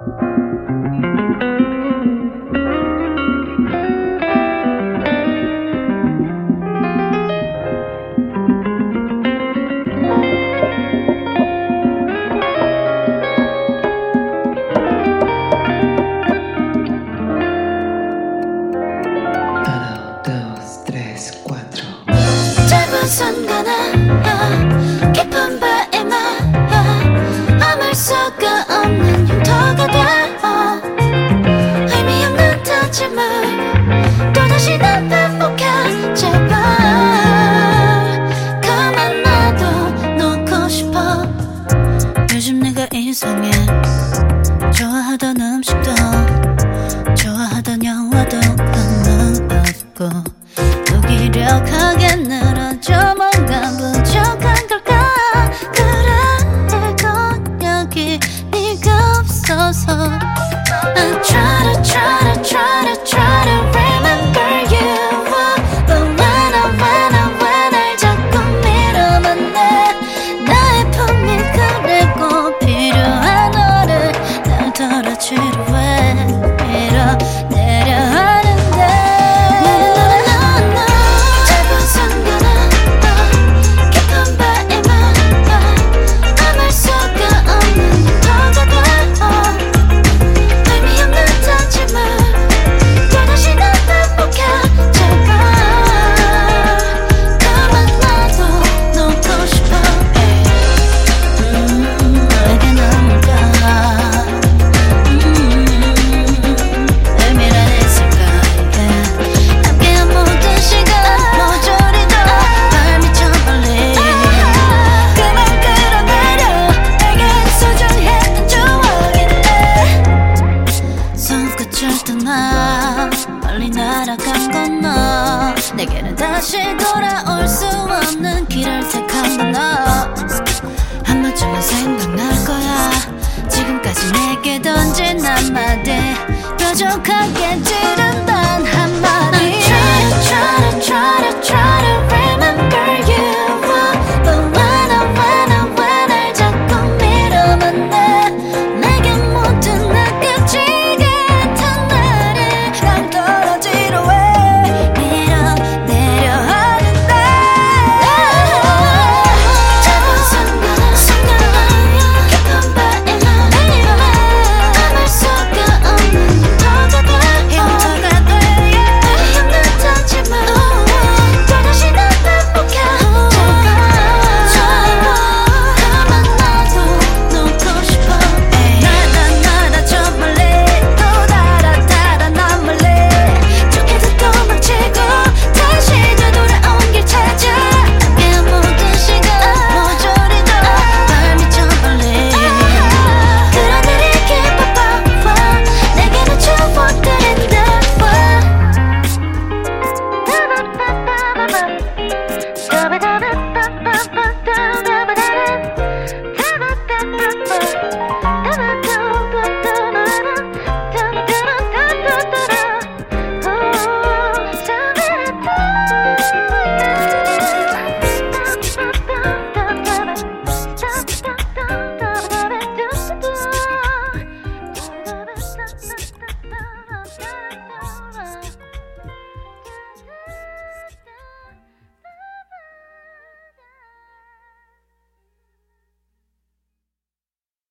짧은 순간아 깊은 바에만 아물 수가 없는 흉터가 되어 의미 없는 다짐을 또다시 난 반복해. 제발 그만 놔둬 놓고 싶어. 요즘 내가 이상해. 좋아하던 음식도 좋아하던 영화도 까먹었고 무기력하게 늘어져 뭔가 부족한 걸까. 그래도 여기 네가 없어서 I try to remember you but when I 자꾸 밀어만 내 나의 품이 그래 꼭 필요한 너를 날 덜어 지루해 밀어내려 하는데 짧은 순간아 깊은 바에만 아물 수가 없는 흉터가 되어 의미 없는 다짐을 또다시 난 반복해. 제발 그만 놔둬 놓고 싶어. 내게 남을까 의미란 있을까. 함께한 모든 시간 모조리 다 미쳐버린 그만 끌어내려. 내게 소중했던 추억인데 손끝을 떠나 멀리 날아간 건 너. 내게는 다시 돌아올 수 없는 길을 택한 건 너. 한 번쯤은 생각날 거야. 지금까지 내게 던진 한마디 뾰족하게 찌르